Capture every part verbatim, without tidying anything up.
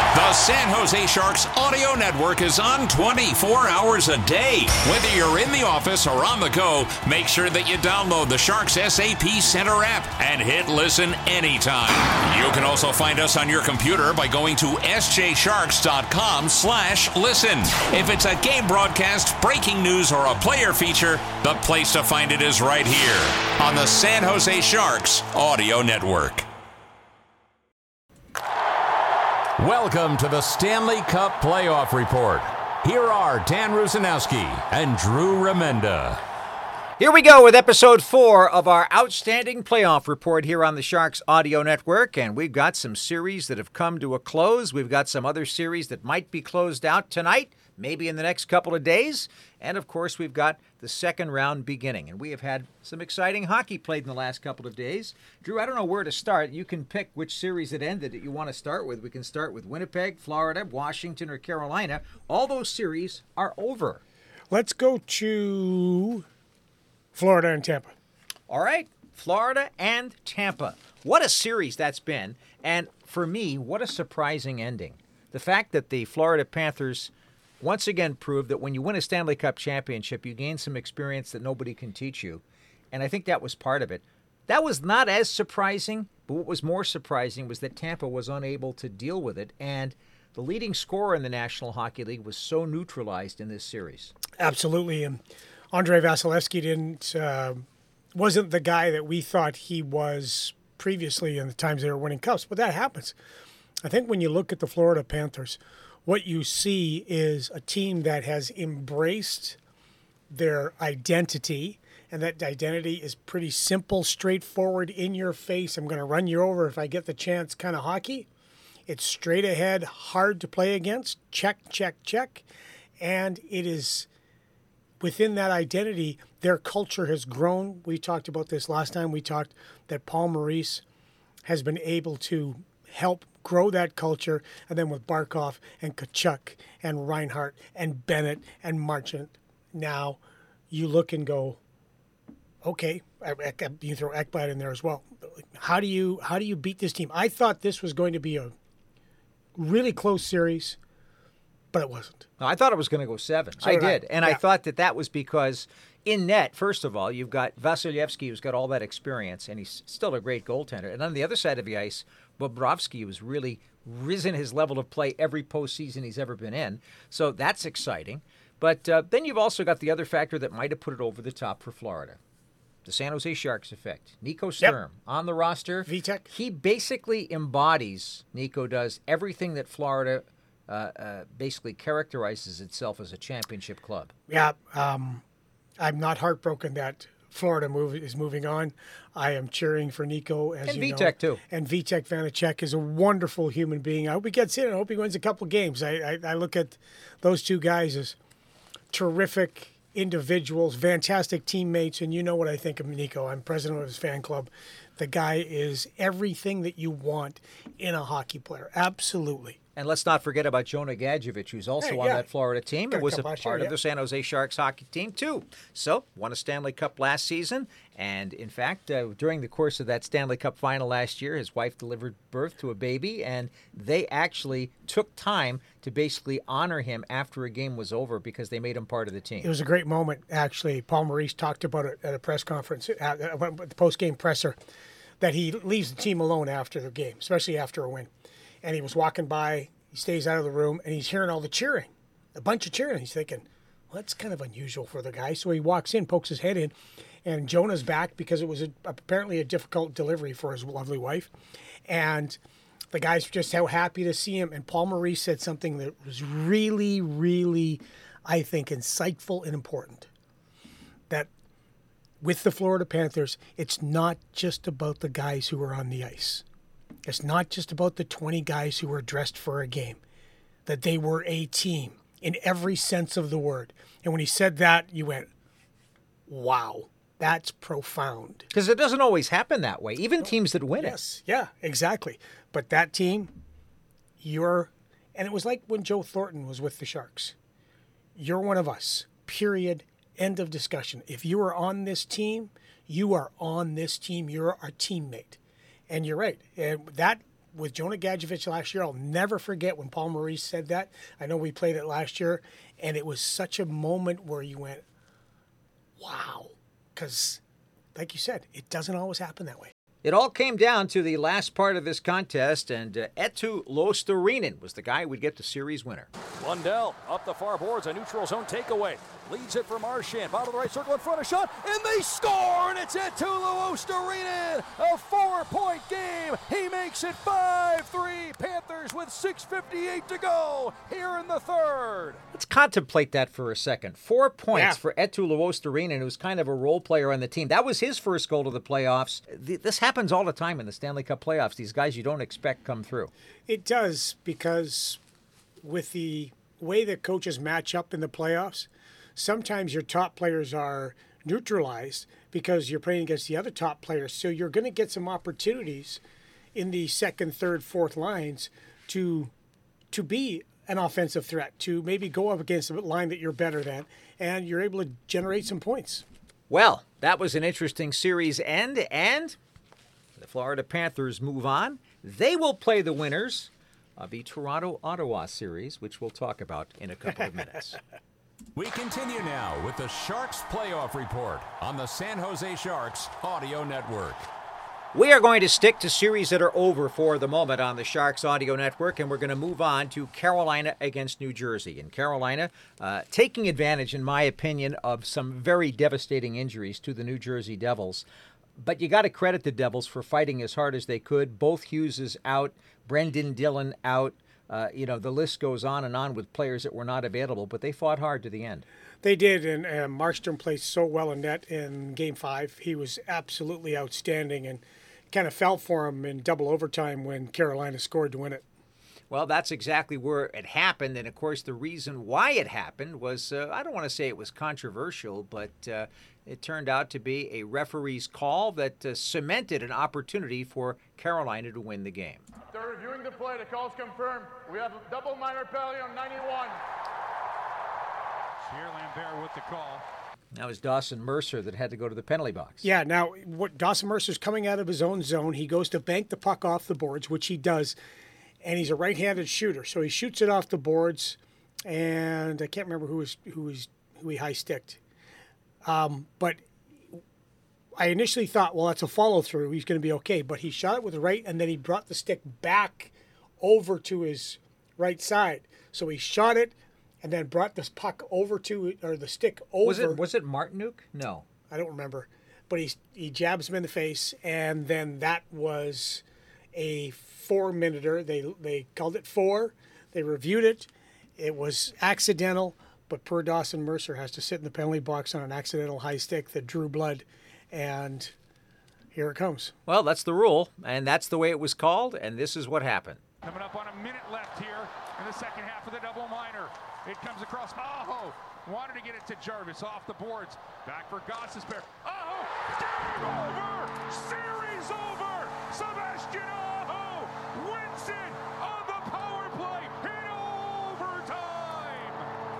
The San Jose Sharks audio network is on twenty-four hours a day. Whether you're in the office or on the go, make sure that you download the Sharks S A P Center app and hit listen anytime. You can also find us on your computer by going to s j sharks dot com slash listen. If it's a game broadcast, breaking news, or a player feature, the place to find it is right here on the San Jose Sharks audio network. Welcome to the Stanley Cup Playoff Report. Here are Dan Rusanowski and Drew Remenda. Here we go with episode four of our outstanding playoff report here on the Sharks Audio Network. And we've got some series that have come to a close. We've got some other series that might be closed out tonight, maybe in the next couple of days. And, of course, we've got the second round beginning. And we have had some exciting hockey played in the last couple of days. Drew, I don't know where to start. You can pick which series it ended that you want to start with. We can start with Winnipeg, Florida, Washington, or Carolina. All those series are over. Let's go to Florida and Tampa. All right, Florida and Tampa. What a series that's been. And for me, what a surprising ending. The fact that the Florida Panthers once again proved that when you win a Stanley Cup championship, you gain some experience that nobody can teach you. And I think that was part of it. That was not as surprising, but what was more surprising was that Tampa was unable to deal with it. And the leading scorer in the National Hockey League was so neutralized in this series. Absolutely. And Andrei Vasilevsky didn't, uh, wasn't the guy that we thought he was previously in the times they were winning cups, but that happens. I think when you look at the Florida Panthers, what you see is a team that has embraced their identity, and that identity is pretty simple, straightforward, in your face. I'm going to run you over if I get the chance kind of hockey. It's straight ahead, hard to play against, check, check, check. And it is within that identity, their culture has grown. We talked about this last time. We talked that Paul Maurice has been able to help grow that culture, and then with Barkov and Tkachuk and Reinhart and Bennett and Marchant, now you look and go, okay, you throw Ekblad in there as well. How do you how do you beat this team? I thought this was going to be a really close series, but it wasn't. I thought it was going to go seven. So I did did, I. and Yeah. I thought that that was because in net, first of all, you've got Vasilevsky, who's got all that experience, and he's still a great goaltender. And on the other side of the ice, Bobrovsky has really risen his level of play every postseason he's ever been in. So that's exciting. But uh, then you've also got the other factor that might have put it over the top for Florida. The San Jose Sharks effect. Nico Sturm Yep. on the roster. Vitek. He basically embodies, Nico does, everything that Florida uh, uh, basically characterizes itself as a championship club. Yeah, um, I'm not heartbroken that Florida move is moving on. I am cheering for Nico, as And you Vitek, know. too. And Vitek Vanacek is a wonderful human being. I hope he gets in. I hope he wins a couple games. I, I, I look at those two guys as terrific individuals, fantastic teammates, and you know what I think of Nico. I'm president of his fan club. The guy is everything that you want in a hockey player. Absolutely. And let's not forget about Jonah Gadjevich, who's also Hey, on yeah. that Florida team. It Got a was a couple last part year, of the San Jose Sharks hockey team, too. So, won a Stanley Cup last season. And, in fact, uh, during the course of that Stanley Cup final last year, his wife delivered birth to a baby. And they actually took time to basically honor him after a game was over because they made him part of the team. It was a great moment, actually. Paul Maurice talked about it at a press conference, at the post-game presser, that he leaves the team alone after the game, especially after a win. And he was walking by, he stays out of the room, and he's hearing all the cheering, a bunch of cheering. He's thinking, well, that's kind of unusual for the guy. So he walks in, pokes his head in, and Jonah's back because it was a, apparently a difficult delivery for his lovely wife. And the guys were just so happy to see him. And Paul Maurice said something that was really, really, I think, insightful and important. That with the Florida Panthers, it's not just about the guys who are on the ice. It's not just about the twenty guys who were dressed for a game. That they were a team in every sense of the word. And when he said that, you went, wow, that's profound. Because it doesn't always happen that way, even teams that win it. Yes, yeah, exactly. But that team, you're, and it was like when Joe Thornton was with the Sharks. You're one of us, period, end of discussion. If you are on this team, you are on this team. You're our teammate. And you're right. And that with Jonah Gadjevich last year, I'll never forget when Paul Maurice said that. I know we played it last year, and it was such a moment where you went, wow. Because, like you said, it doesn't always happen that way. It all came down to the last part of this contest, and uh, Eetu Luostarinen was the guy who would get the series winner. Lundell up the far boards, a neutral zone takeaway. Leads it for Marchand. Bottom of the right circle in front, a shot, and they score! And it's Eetu Luostarinen! A four-point game! He makes it five three. Panthers with six fifty-eight to go here in the third. Let's contemplate that for a second. Four points Yeah. for Eetu Luostarinen, who's kind of a role player on the team. That was his first goal to the playoffs. Th- This happens all the time in the Stanley Cup playoffs. These guys you don't expect come through. It does, because with the way that coaches match up in the playoffs, sometimes your top players are neutralized because you're playing against the other top players. So you're going to get some opportunities in the second, third, fourth lines to to be an offensive threat, to maybe go up against a line that you're better than, and you're able to generate some points. Well, that was an interesting series end, and the Florida Panthers move on. They will play the winners of the Toronto-Ottawa series, which we'll talk about in a couple of minutes. We continue now with the Sharks Playoff Report on the San Jose Sharks Audio Network. We are going to stick to series that are over for the moment on the Sharks Audio Network, and we're going to move on to Carolina against New Jersey. And Carolina uh, taking advantage, in my opinion, of some very devastating injuries to the New Jersey Devils. But you got to credit the Devils for fighting as hard as they could. Both Hughes out, Brendan Dillon out. Uh, you know, the list goes on and on with players that were not available, but they fought hard to the end. They did, and uh, Markstrom played so well in net in Game five. He was absolutely outstanding, and kind of fell for him in double overtime when Carolina scored to win it. Well, that's exactly where it happened, and of course the reason why it happened was, uh, I don't want to say it was controversial, but uh, it turned out to be a referee's call that uh, cemented an opportunity for Carolina to win the game. They're reviewing the play. The call's confirmed. We have a double minor penalty on ninety-one. Pierre Lambert with the call. That was Dawson Mercer that had to go to the penalty box. Yeah, now what Dawson Mercer's coming out of his own zone. He goes to bank the puck off the boards, which he does, and he's a right-handed shooter, so he shoots it off the boards, and I can't remember who was who was who he high-sticked. Um, but I initially thought, well, that's a follow-through. He's going to be okay. But he shot it with the right, and then he brought the stick back over to his right side. So he shot it, and then brought this puck over to, or the stick over. Was it was it Martinuk? No. I don't remember. But he, he jabs him in the face, and then that was a four-minuter. They, they called it four. They reviewed it. It was accidental, but poor Dawson Mercer has to sit in the penalty box on an accidental high stick that drew blood. And here it comes. Well, that's the rule, and that's the way it was called, and this is what happened. Coming up on a minute left here in the second half of the double minor. It comes across Aho. Wanted to get it to Jarvis off the boards. Back for Gostisbehere. Aho! Game over! Series over! Sebastian Aho wins it on the power play in overtime!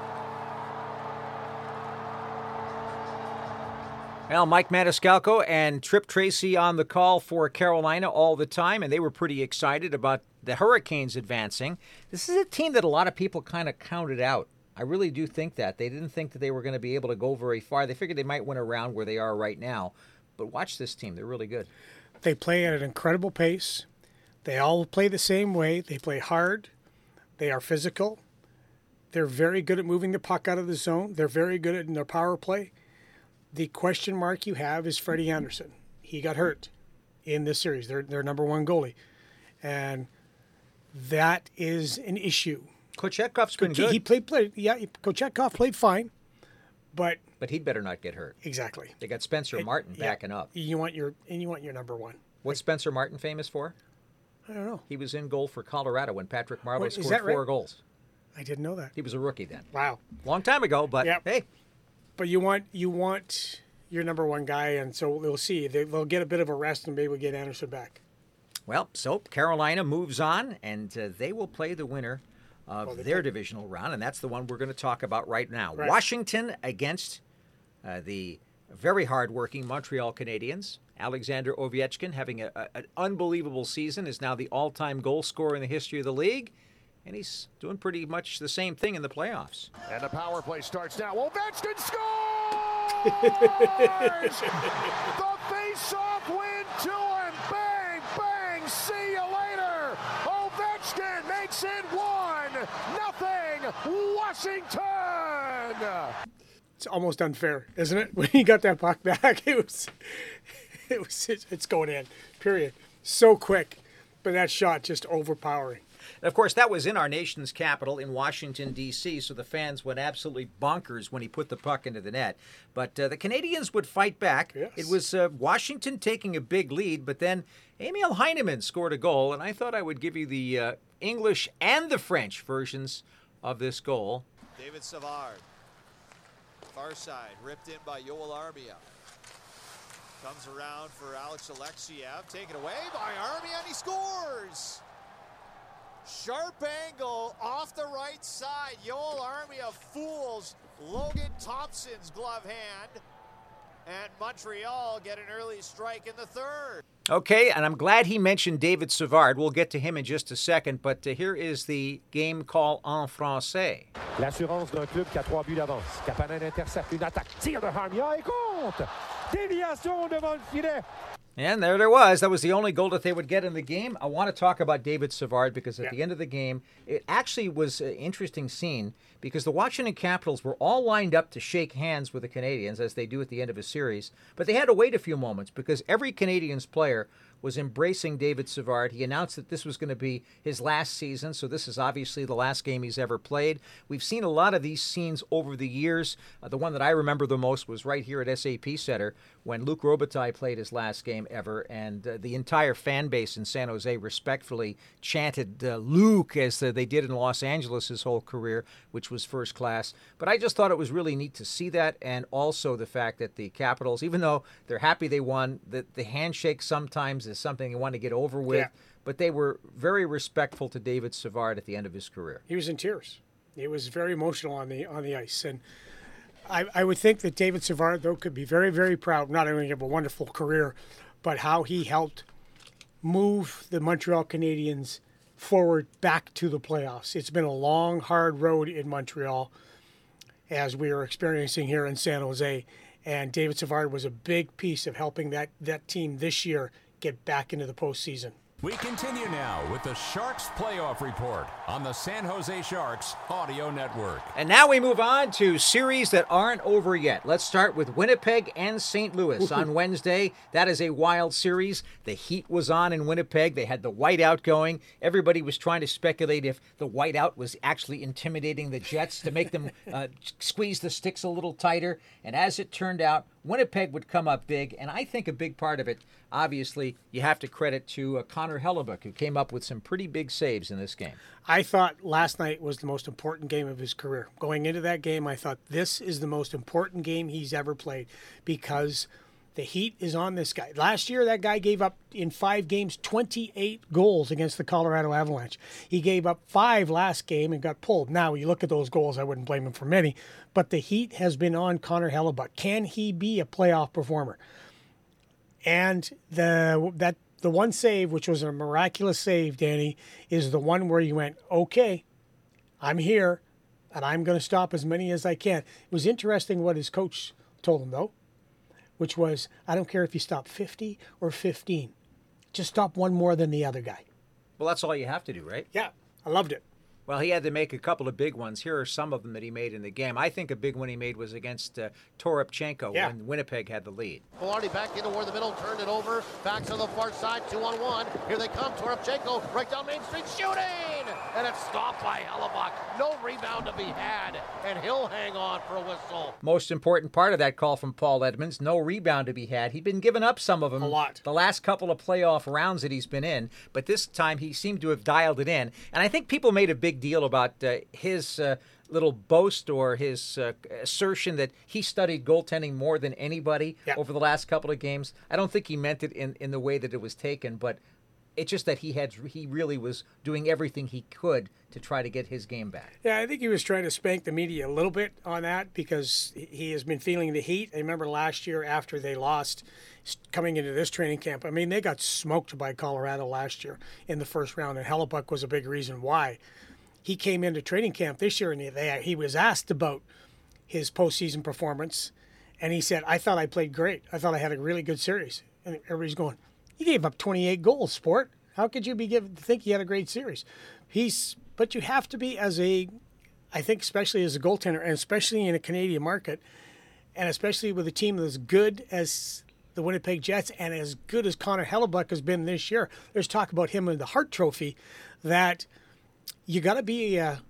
Well, Mike Maniscalco and Trip Tracy on the call for Carolina all the time, and they were pretty excited about the Hurricanes advancing. This is a team that a lot of people kind of counted out. I really do think that. They didn't think that they were going to be able to go very far. They figured they might win around where they are right now. But watch this team. They're really good. They play at an incredible pace. They all play the same way. They play hard. They are physical. They're very good at moving the puck out of the zone. They're very good at in their power play. The question mark you have is Freddie Anderson. He got hurt in this series. They're their number one goalie. And that is an issue. Kochekhov's been He, good, he played, played, yeah, Kochetkov played fine, but but he'd better not get hurt. exactly. They got Spencer Martin Yeah, backing up. You want your and you want your number one. What's Spencer Martin famous for? I don't know. He was in goal for Colorado when Patrick Marleau Wait, is scored that right? four goals. I didn't know that. He was a rookie then. Wow. Long time ago, but Yep. hey, But you want you want your number one guy, and so we'll see. They, they'll get a bit of a rest, and maybe we'll get Anderson back. well, so Carolina moves on, and uh, they will play the winner of Well, they their play- divisional round, and that's the one we're going to talk about right now. Right. Washington against uh, the very hardworking Montreal Canadiens, Alexander Ovechkin, having a, a, an unbelievable season, is now the all-time goal scorer in the history of the league. And he's doing pretty much the same thing in the playoffs. And the power play starts now. Ovechkin scores! The face-off win to him. Bang, bang, see you later. Ovechkin makes it one, nothing, Washington. It's almost unfair, isn't it? When he got that puck back, it was, it was, it's going in, period. So quick, but that shot just overpowering. And of course, that was in our nation's capital in Washington, D C, so the fans went absolutely bonkers when he put the puck into the net. But uh, the Canadians would fight back. Yes. It was uh, Washington taking a big lead, but then Emil Heineman scored a goal, and I thought I would give you the uh, English and the French versions of this goal. David Savard, far side, ripped in by Yoel Armia. Comes around for Alex Alexiev, taken away by Armia, and he scores! Sharp angle off the right side. Yoel Armia fools Logan Thompson's glove hand. And Montreal get an early strike in the third. Okay, and I'm glad he mentioned David Savard. We'll get to him in just a second, but uh, here is the game call en français. L'assurance d'un club qui a trois buts d'avance. Kapanen intercepte une attaque. Tire de Armia et compte. Déviation devant le filet. And there there was. That was the only goal that they would get in the game. I want to talk about David Savard because at Yeah. the end of the game, it actually was an interesting scene because the Washington Capitals were all lined up to shake hands with the Canadians, as they do at the end of a series. But they had to wait a few moments because every Canadians player was embracing David Savard. He announced that this was going to be his last season, so this is obviously the last game he's ever played. We've seen a lot of these scenes over the years. Uh, the one that I remember the most was right here at S A P Center when Luc Robitaille played his last game ever, and uh, the entire fan base in San Jose respectfully chanted uh, Luc, as uh, they did in Los Angeles his whole career, which was first class. But I just thought it was really neat to see that, and also the fact that the Capitals, even though they're happy they won, that the handshake sometimes is something you want to get over with, Yeah. but they were very respectful to David Savard at the end of his career. He was in tears. He was very emotional on the on the ice, and I, I would think that David Savard, though, could be very, very proud, not only of a wonderful career, but how he helped move the Montreal Canadiens forward back to the playoffs. It's been a long, hard road in Montreal, as we are experiencing here in San Jose, and David Savard was a big piece of helping that, that team this year get back into the postseason. We continue now with the Sharks Playoff Report on the San Jose Sharks Audio Network. And now we move on to series that aren't over yet. Let's start with Winnipeg and Saint Louis on Wednesday. That is a wild series. The heat was on in Winnipeg. They had the whiteout going. Everybody was trying to speculate if the whiteout was actually intimidating the Jets to make them uh, squeeze the sticks a little tighter. And as it turned out, Winnipeg would come up big, and I think a big part of it, obviously, you have to credit to uh, Connor Hellebuyck, who came up with some pretty big saves in this game. I thought last night was the most important game of his career. Going into that game, I thought this is the most important game he's ever played because the heat is on this guy. Last year, that guy gave up in five games twenty-eight goals against the Colorado Avalanche. He gave up five last game and got pulled. Now, you look at those goals, I wouldn't blame him for many, but the heat has been on Connor Hellebuyck. Can he be a playoff performer? And the that the one save, which was a miraculous save, Danny, is the one where you went, okay, I'm here, and I'm going to stop as many as I can. It was interesting what his coach told him, though, which was, I don't care if you stop fifty or fifteen. Just stop one more than the other guy. Well, that's all you have to do, right? Yeah, I loved it. Well, he had to make a couple of big ones. Here are some of them that he made in the game. I think a big one he made was against uh, Toropchenko Yeah. when Winnipeg had the lead. Velarde back into where the middle, turned it over, back to the far side, two on one. Here they come, Toropchenko, right down Main Street, shooting! And it's stopped by Hellebuyck. No rebound to be had, and he'll hang on for a whistle. Most important part of that call from Paul Edmonds, no rebound to be had. He'd been giving up some of them A lot. the last couple of playoff rounds that he's been in, but this time he seemed to have dialed it in. And I think people made a big deal about uh, his uh, little boast or his uh, assertion that he studied goaltending more than anybody Yeah. over the last couple of games. I don't think he meant it in, in the way that it was taken, but It's just that he had he really was doing everything he could to try to get his game back. Yeah, I think he was trying to spank the media a little bit on that because he has been feeling the heat. I remember last year after they lost, coming into this training camp, I mean, they got smoked by Colorado last year in the first round, and Hellebuyck was a big reason why. He came into training camp this year, and he, they, he was asked about his postseason performance, and he said, I thought I played great. I thought I had a really good series. And everybody's going, you gave up twenty-eight goals, sport. How could you be give, think he had a great series? He's, but you have to be as a, I think especially as a goaltender, and especially in a Canadian market, and especially with a team as good as the Winnipeg Jets and as good as Connor Hellebuyck has been this year. There's talk about him in the Hart Trophy, that you got to be uh,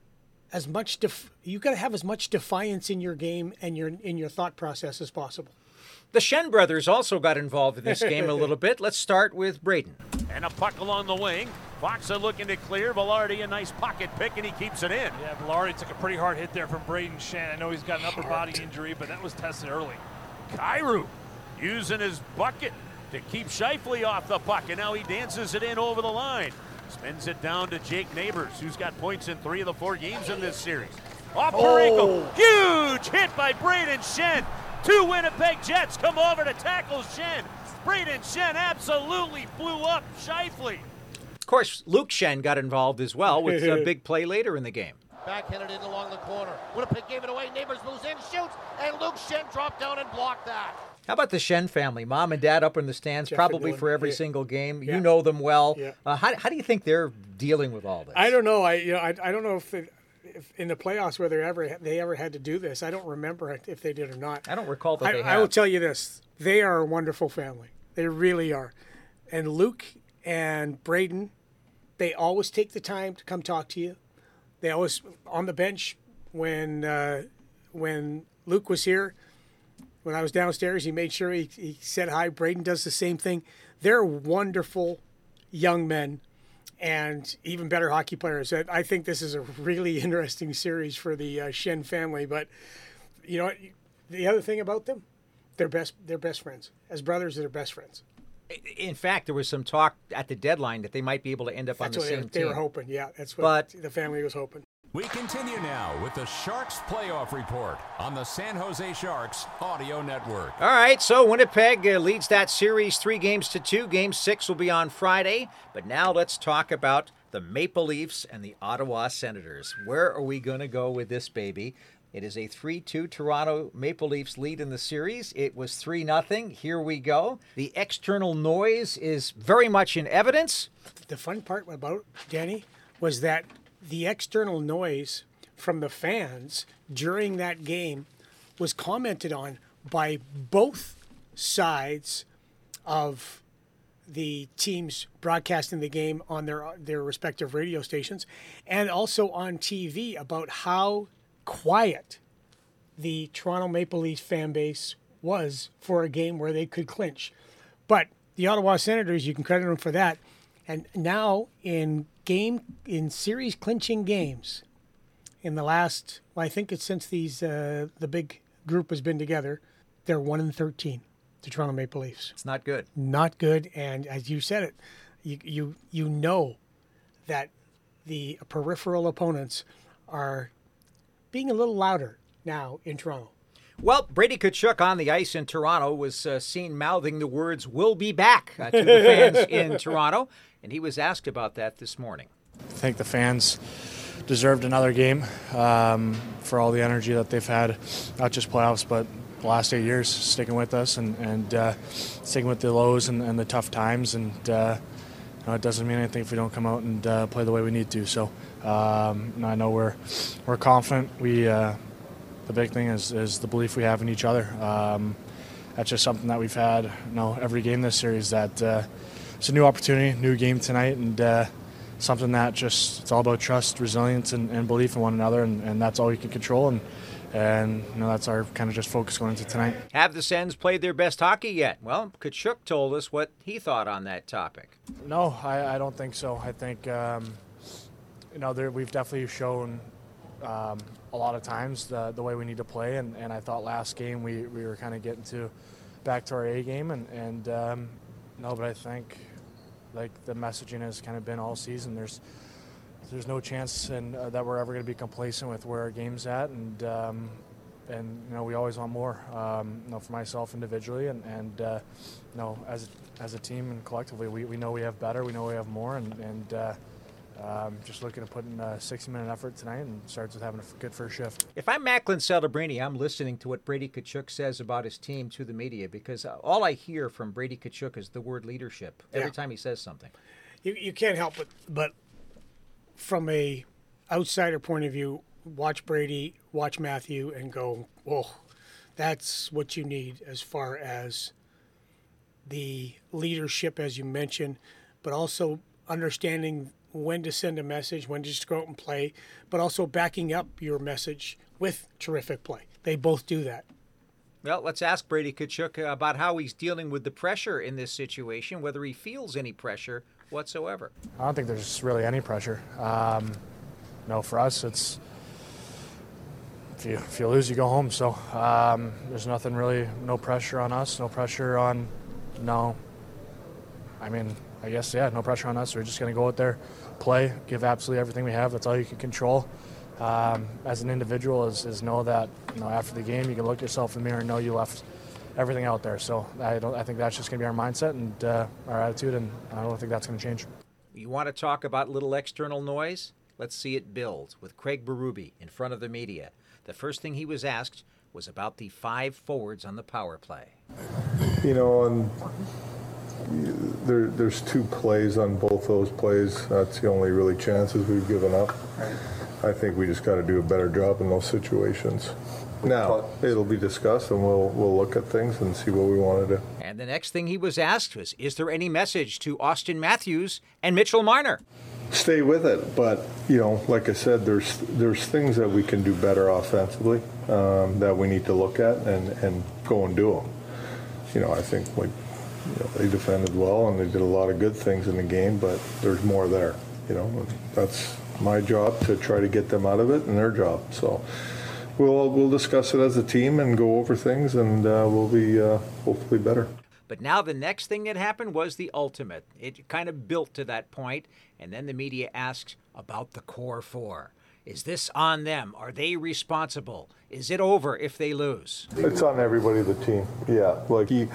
as much, def- you got to have as much defiance in your game and your in your thought process as possible. The Schenn brothers also got involved in this game a little bit. Let's start with Braden. And a puck along the wing. Foxa looking to clear. Velarde, a nice pocket pick, and he keeps it in. Yeah, Velarde took a pretty hard hit there from Braden Schenn. I know he's got an upper body injury, but that was tested early. Kyrou using his bucket to keep Scheifele off the puck, and now he dances it in over the line. Spins it down to Jake Neighbors, who's got points in three of the four games in this series. Off Parayko. Oh. Huge hit by Braden Schenn. Two Winnipeg Jets come over to tackle Schenn. Braden Schenn absolutely blew up Scheifele. Of course, Luke Schenn got involved as well with a big play later in the game. Backhanded in along the corner. Winnipeg gave it away. Neighbors moves in, shoots, and Luke Schenn dropped down and blocked that. How about the Schenn family? Mom and Dad up in the stands, Jeff probably Dylan, for every yeah. single game. Yeah. You know them well. Yeah. Uh, how, how do you think they're dealing with all this? I don't know. I you know I, I don't know if, it, if in the playoffs whether ever they ever had to do this. I don't remember if they did or not. I don't recall that I, they have. I will tell you this: they are a wonderful family. They really are. And Luke and Braden, they always take the time to come talk to you. They always on the bench when uh, when Luke was here. When I was downstairs, he made sure he, he said hi. Braden does the same thing. They're wonderful young men and even better hockey players. I think this is a really interesting series for the uh, Schenn family. But you know, the other thing about them, they're best. They're best friends. As brothers, they're best friends. In fact, there was some talk at the deadline that they might be able to end up That's on the what same they, team. they were hoping. Yeah, that's what But the family was hoping. We continue now with the Sharks Playoff Report on the San Jose Sharks Audio Network. All right, so Winnipeg uh, leads that series three games to two. Game six will be on Friday. But now let's talk about the Maple Leafs and the Ottawa Senators. Where are we going to go with this baby? It is a three two Toronto Maple Leafs lead in the series. It was three nothing. Here we go. The external noise is very much in evidence. The fun part about Danny was that the external noise from the fans during that game was commented on by both sides of the teams broadcasting the game on their their respective radio stations, and also on T V about how quiet the Toronto Maple Leafs fan base was for a game where they could clinch. But the Ottawa Senators, you can credit them for that. And now in game in series clinching games, in the last, well, I think it's since these uh, the big group has been together, they're one and thirteen. The Toronto Maple Leafs. It's not good. Not good, and as you said it, you you you know that the peripheral opponents are being a little louder now in Toronto. Well, Brady Tkachuk on the ice in Toronto was uh, seen mouthing the words, "We'll be back," uh, to the fans in Toronto, and he was asked about that this morning. I think the fans deserved another game um, for all the energy that they've had, not just playoffs, but the last eight years, sticking with us and, and uh, sticking with the lows and, and the tough times. And uh, you know, it doesn't mean anything if we don't come out and uh, play the way we need to. So um, I know we're we're confident. We uh, the big thing is, is the belief we have in each other. Um, that's just something that we've had, you know, every game this series. That uh, it's a new opportunity, new game tonight, and uh, something that just it's all about trust, resilience, and, and belief in one another, and, and that's all we can control. And and you know that's our kind of just focus going into tonight. Have the Sens played their best hockey yet? Well, Tkachuk told us what he thought on that topic. No, I, I don't think so. I think um, you know there, we've definitely shown um, a lot of times the the way we need to play, and, and I thought last game we, we were kind of getting to back to our A game, and and um, no, but I think like the messaging has kind of been all season. There's there's no chance and uh, that we're ever going to be complacent with where our game's at, and um, and you know we always want more. Um, you know, for myself individually, and and uh, you know as as a team and collectively, we, we know we have better. We know we have more, and and. Uh, Um, just looking to put in a sixty-minute effort tonight, and starts with having a good first shift. If I'm Macklin Celebrini, I'm listening to what Brady Tkachuk says about his team to the media, because all I hear from Brady Tkachuk is the word leadership every Yeah. time he says something. You you can't help it, but from a outsider point of view, watch Brady, watch Matthew, and go, whoa, that's what you need as far as the leadership, as you mentioned, but also understanding when to send a message, when to just go out and play, but also backing up your message with terrific play. They both do that. Well, let's ask Brady Tkachuk about how he's dealing with the pressure in this situation, whether he feels any pressure whatsoever. I don't think there's really any pressure. Um, no, for us, it's if you, if you lose, you go home. So um, there's nothing really, no pressure on us, no pressure on, no. I mean, I guess, yeah, no pressure on us. We're just going to go out there, play, give absolutely everything we have. That's all you can control. Um, as an individual is, is know that, you know, after the game, you can look yourself in the mirror and know you left everything out there. So I don't. I think that's just going to be our mindset and uh, our attitude, and I don't think that's going to change. You want to talk about little external noise? Let's see it build with Craig Berube in front of the media. The first thing he was asked was about the five forwards on the power play. You know, and There, there's two plays on both those plays. That's the only really chances we've given up. I think we just got to do a better job in those situations. Now, it'll be discussed, and we'll we'll look at things and see what we want to do. And the next thing he was asked was, is there any message to Austin Matthews and Mitchell Marner? Stay with it, but, you know, like I said, there's there's things that we can do better offensively um, that we need to look at and, and go and do them. You know, I think, like, you know, they defended well and they did a lot of good things in the game, but there's more there. You know, that's my job to try to get them out of it, and their job. So we'll we'll discuss it as a team and go over things, and uh, we'll be uh, hopefully better. But now the next thing that happened was the ultimate. It kind of built to that point, and then the media asked about the core four. Is this on them? Are they responsible? Is it over if they lose? It's on everybody in the team. Yeah, like he.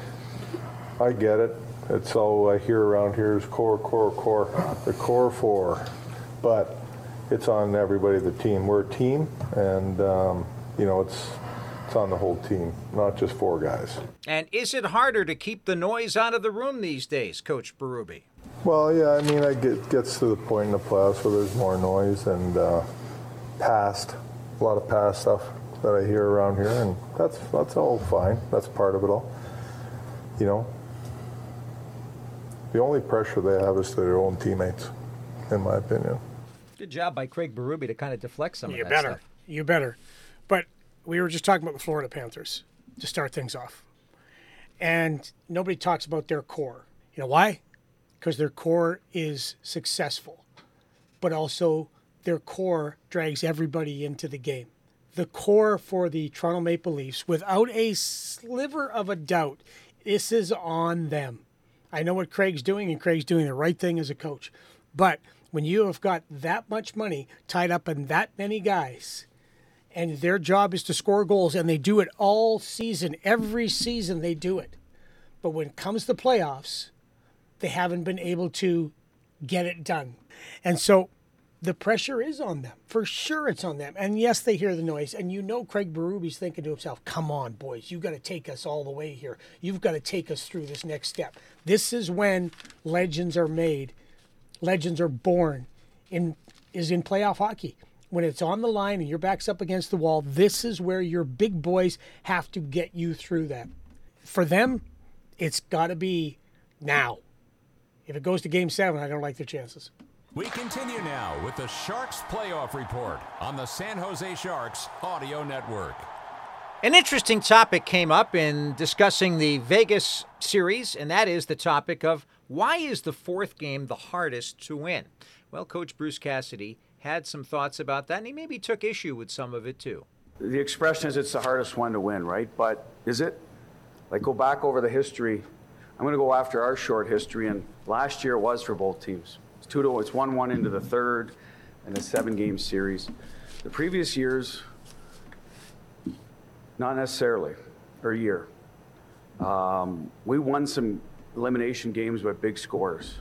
I get it. It's all I hear around here is core, core, core. The core four. But it's on everybody in the team. We're a team, and, um, you know, it's it's on the whole team, not just four guys. And is it harder to keep the noise out of the room these days, Coach Berube? Well, yeah, I mean, it get, gets to the point in the playoffs where there's more noise and uh, past, a lot of past stuff that I hear around here, and that's that's all fine. That's part of it all. You know, the only pressure they have is to their own teammates, in my opinion. Good job by Craig Berube to kind of deflect some You of that better. stuff. You better. But we were just talking about the Florida Panthers to start things off. And nobody talks about their core. You know why? Because their core is successful. But also their core drags everybody into the game. The core for the Toronto Maple Leafs, without a sliver of a doubt, this is on them. I know what Craig's doing, and Craig's doing the right thing as a coach. But when you have got that much money tied up in that many guys, and their job is to score goals, and they do it all season, every season they do it. But when it comes to playoffs, they haven't been able to get it done. And so the pressure is on them. For sure it's on them. And yes, they hear the noise. And you know Craig Berube's thinking to himself, come on, boys, you've got to take us all the way here. You've got to take us through this next step. This is when legends are made. Legends are born in is in playoff hockey. When it's on the line and your back's up against the wall, this is where your big boys have to get you through that. For them, it's got to be now. If it goes to game seven, I don't like their chances. We continue now with the Sharks Playoff Report on the San Jose Sharks Audio Network. An interesting topic came up in discussing the Vegas series, and that is the topic of why is the fourth game the hardest to win? Well, Coach Bruce Cassidy had some thoughts about that, and he maybe took issue with some of it too. The expression is it's the hardest one to win, right? But is it? Like, go back over the history I'm going to go after our short history, and last year it was for both teams. It's two to it's one one into the third, and a seven-game series. The previous years, not necessarily, or year. Um, we won some elimination games with big scores.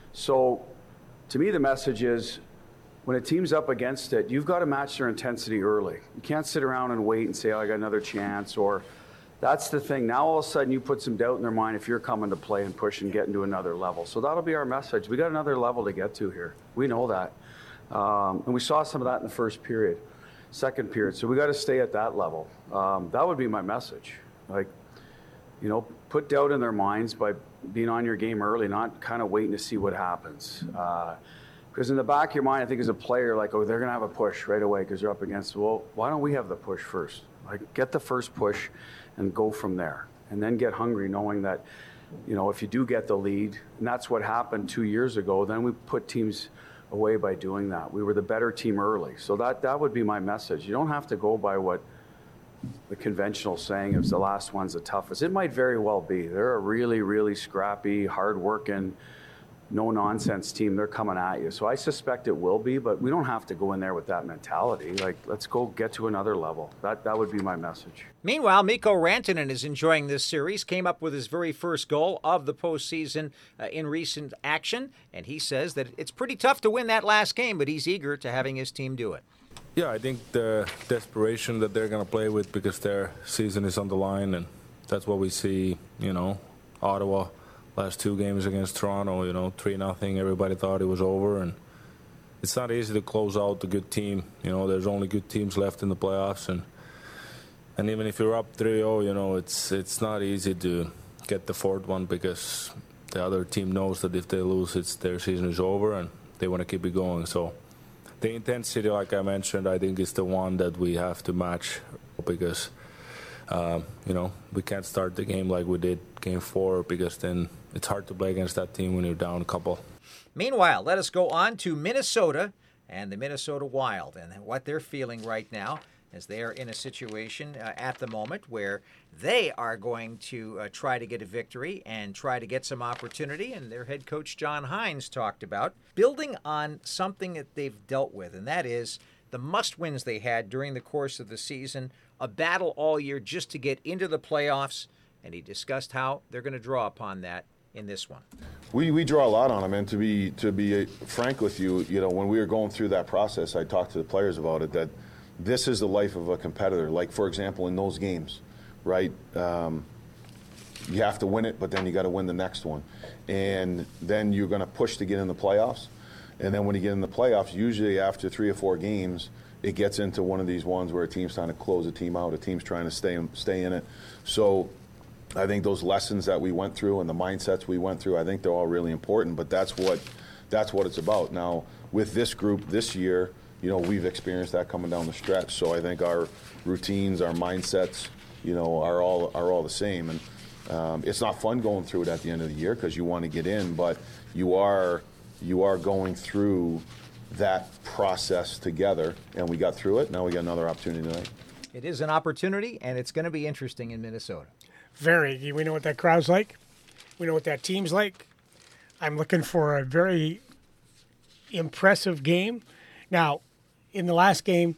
So, to me, the message is, when a team's up against it, you've got to match their intensity early. You can't sit around and wait and say, oh, I got another chance, or that's the thing. Now all of a sudden you put some doubt in their mind if you're coming to play and push and getting to another level. So that'll be our message. We got another level to get to here. We know that. Um, and we saw some of that in the first period, second period. So we got to stay at that level. Um, that would be my message. Like, you know, put doubt in their minds by being on your game early, not kind of waiting to see what happens. Uh, Because in the back of your mind, I think as a player, like, oh, they're going to have a push right away because they're up against it. Well, why don't we have the push first? Like, get the first push and go from there. And then get hungry knowing that, you know, if you do get the lead, and that's what happened two years ago, then we put teams away by doing that. We were the better team early. So that, that would be my message. You don't have to go by what the conventional saying is the last one's the toughest. It might very well be. They're a really, really scrappy, hard-working, no-nonsense team. They're coming at you. So I suspect it will be, but we don't have to go in there with that mentality. Like, let's go get to another level. That that would be my message. Meanwhile, Mikko Rantanen is enjoying this series, came up with his very first goal of the postseason uh, in recent action, and he says that it's pretty tough to win that last game, but he's eager to having his team do it. Yeah, I think the desperation that they're going to play with because their season is on the line, and that's what we see, you know, Ottawa last two games against Toronto, you know, three nothing. Everybody thought it was over, and it's not easy to close out a good team. You know, there's only good teams left in the playoffs, and and even if you're up three oh, you know, it's it's not easy to get the fourth one because the other team knows that if they lose, it's their season is over, and they want to keep it going. So the intensity, like I mentioned, I think is the one that we have to match because, uh, you know, we can't start the game like we did game four because then it's hard to play against that team when you're down a couple. Meanwhile, let us go on to Minnesota and the Minnesota Wild and what they're feeling right now as they are in a situation uh, at the moment where they are going to uh, try to get a victory and try to get some opportunity. And their head coach, John Hynes, talked about building on something that they've dealt with, and that is the must-wins they had during the course of the season, a battle all year just to get into the playoffs, and he discussed how they're going to draw upon that in this one. We we draw a lot on them, and to be to be frank with you, you know, when we were going through that process, I talked to the players about it, that this is the life of a competitor. Like, for example, in those games, right, um, you have to win it, but then you got to win the next one. And then you're going to push to get in the playoffs. And then when you get in the playoffs, usually after three or four games, it gets into one of these ones where a team's trying to close a team out, a team's trying to stay stay in it. So I think those lessons that we went through and the mindsets we went through, I think they're all really important, but that's what that's what it's about. Now, with this group this year, you know, we've experienced that coming down the stretch. So I think our routines, our mindsets, you know, are all are all the same. And um, it's not fun going through it at the end of the year because you want to get in, but you are you are going through that process together, and we got through it. Now we got another opportunity tonight. It is an opportunity, and it's going to be interesting in Minnesota. Very. We know what that crowd's like. We know what that team's like. I'm looking for a very impressive game. Now, in the last game,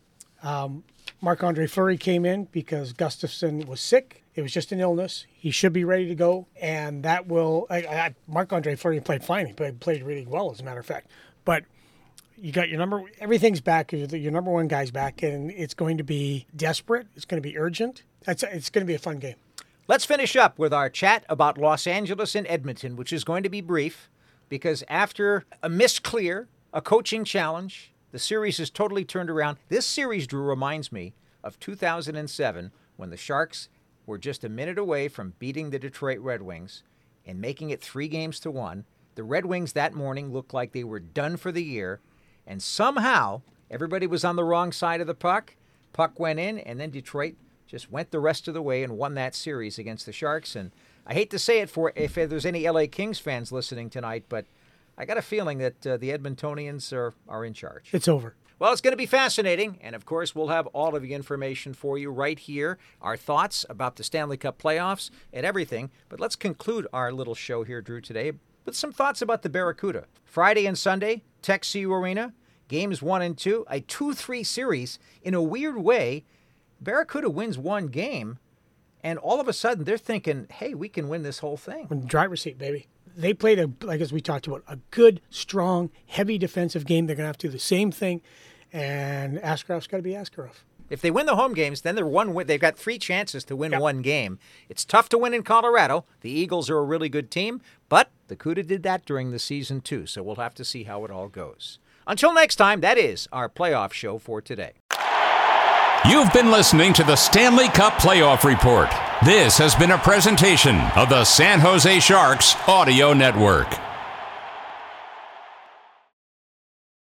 um, Marc-Andre Fleury came in because Gustafsson was sick. It was just an illness. He should be ready to go, and that will I, I, Marc-Andre Fleury played fine. He played, played really well, as a matter of fact. But you got your number, everything's back. Your, your number one guy's back, and it's going to be desperate. It's going to be urgent. It's, it's going to be a fun game. Let's finish up with our chat about Los Angeles and Edmonton, which is going to be brief, because after a missed clear, a coaching challenge, the series is totally turned around. This series, Drew, reminds me of two thousand seven when the Sharks were just a minute away from beating the Detroit Red Wings and making it three games to one. The Red Wings that morning looked like they were done for the year, and somehow everybody was on the wrong side of the puck. Puck went in, and then Detroit just went the rest of the way and won that series against the Sharks. And I hate to say it for if there's any L A Kings fans listening tonight, but I got a feeling that uh, the Edmontonians are, are in charge. It's over. Well, it's going to be fascinating, and of course, we'll have all of the information for you right here, our thoughts about the Stanley Cup playoffs and everything. But let's conclude our little show here, Drew, today with some thoughts about the Barracuda. Friday and Sunday, Tech C U Arena, games one and two, a two three series. In a weird way, Barracuda wins one game, and all of a sudden they're thinking, hey, we can win this whole thing. Driver's seat, baby. They played, a, like as we talked about, a good, strong, heavy defensive game. They're going to have to do the same thing, and Askarof's got to be Askarov. If they win the home games, then they're one win. They've got three chances to win yep. one game. It's tough to win in Colorado. The Eagles are a really good team, but the CUDA did that during the season too, so we'll have to see how it all goes. Until next time, that is our playoff show for today. You've been listening to the Stanley Cup Playoff Report. This has been a presentation of the San Jose Sharks Audio Network.